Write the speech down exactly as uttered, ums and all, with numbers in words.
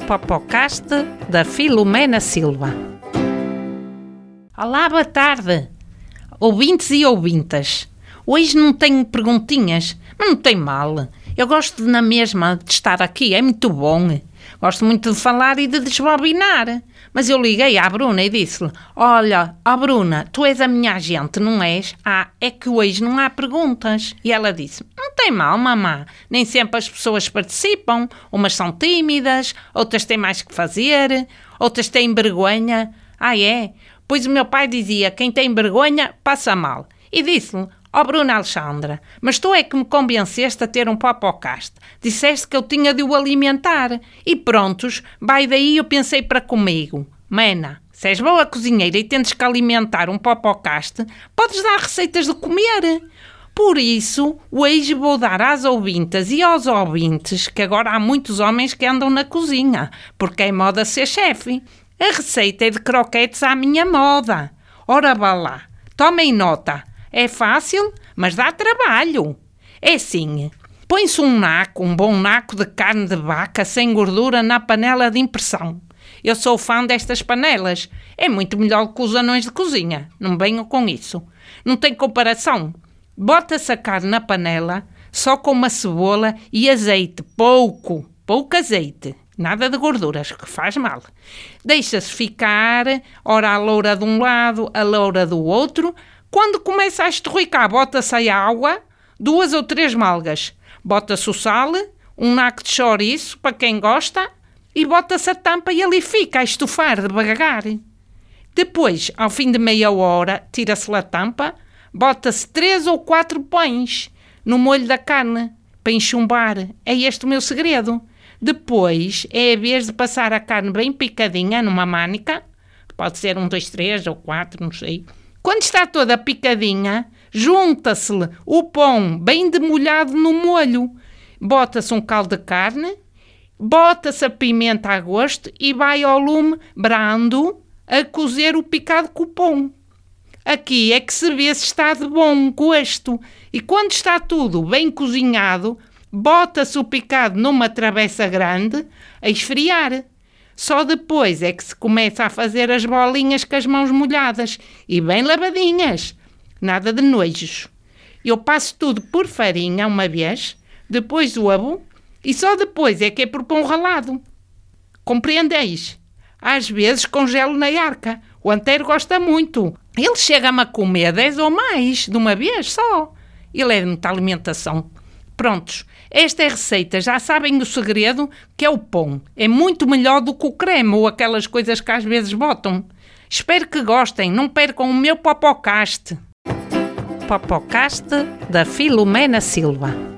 Popocast da Filomena Silva. Olá, boa tarde, ouvintes e ouvintas. Hoje não tenho perguntinhas, mas não tem mal. Eu gosto na mesma de estar aqui, é muito bom. Gosto muito de falar e de desbobinar. Mas eu liguei à Bruna e disse-lhe: olha, ó Bruna, tu és a minha agente, não és? Ah, é que hoje não há perguntas. E ela disse: não tem mal, mamã. Nem sempre as pessoas participam. Umas são tímidas, outras têm mais que fazer, outras têm vergonha. Ah, é? Pois o meu pai dizia: quem tem vergonha passa mal. E disse-lhe: ó oh, Bruna Alexandra, mas tu é que me convenceste a ter um Popocast. Disseste que eu tinha de o alimentar. E prontos, vai daí eu pensei para comigo. Mana, se és boa cozinheira e tens que alimentar um Popocast, podes dar receitas de comer. Por isso, hoje vou dar às ouvintas e aos ouvintes, que agora há muitos homens que andam na cozinha, porque é moda ser chefe. A receita é de croquetes à minha moda. Ora vá lá, tomem nota. É fácil, mas dá trabalho. É assim, põe-se um naco, um bom naco de carne de vaca sem gordura na panela de impressão. Eu sou fã destas panelas. É muito melhor que os anões de cozinha. Não venham com isso. Não tem comparação. Bota-se a carne na panela, só com uma cebola e azeite. Pouco, pouco azeite. Nada de gorduras, que faz mal. Deixa-se ficar, ora a loura de um lado, a loura do outro. Quando começa a estorricar, bota-se a água, duas ou três malgas. Bota-se o sal, um naco de chouriço, para quem gosta, e bota-se a tampa e ali fica a estufar devagar. Depois, ao fim de meia hora, tira-se a tampa, bota-se três ou quatro pães no molho da carne, para enchumbar. É este o meu segredo. Depois, é a vez de passar a carne bem picadinha numa mânica, pode ser um, dois, três ou quatro, não sei. Quando está toda picadinha, junta-se-lhe o pão bem demolhado no molho. Bota-se um caldo de carne, bota-se a pimenta a gosto e vai ao lume brando a cozer o picado com o pão. Aqui é que se vê se está de bom gosto. E quando está tudo bem cozinhado, bota-se o picado numa travessa grande a esfriar. Só depois é que se começa a fazer as bolinhas com as mãos molhadas e bem lavadinhas. Nada de nojos. Eu passo tudo por farinha uma vez, depois ovo e só depois é que é por pão ralado. Compreendeis? Às vezes congelo na arca. O Antero gosta muito. Ele chega-me a comer dez ou mais de uma vez só. Ele é de muita alimentação. Prontos, esta é a receita, já sabem o segredo, que é o pão. É muito melhor do que o creme ou aquelas coisas que às vezes botam. Espero que gostem, não percam o meu Popocast. Popocast da Filomena Silva.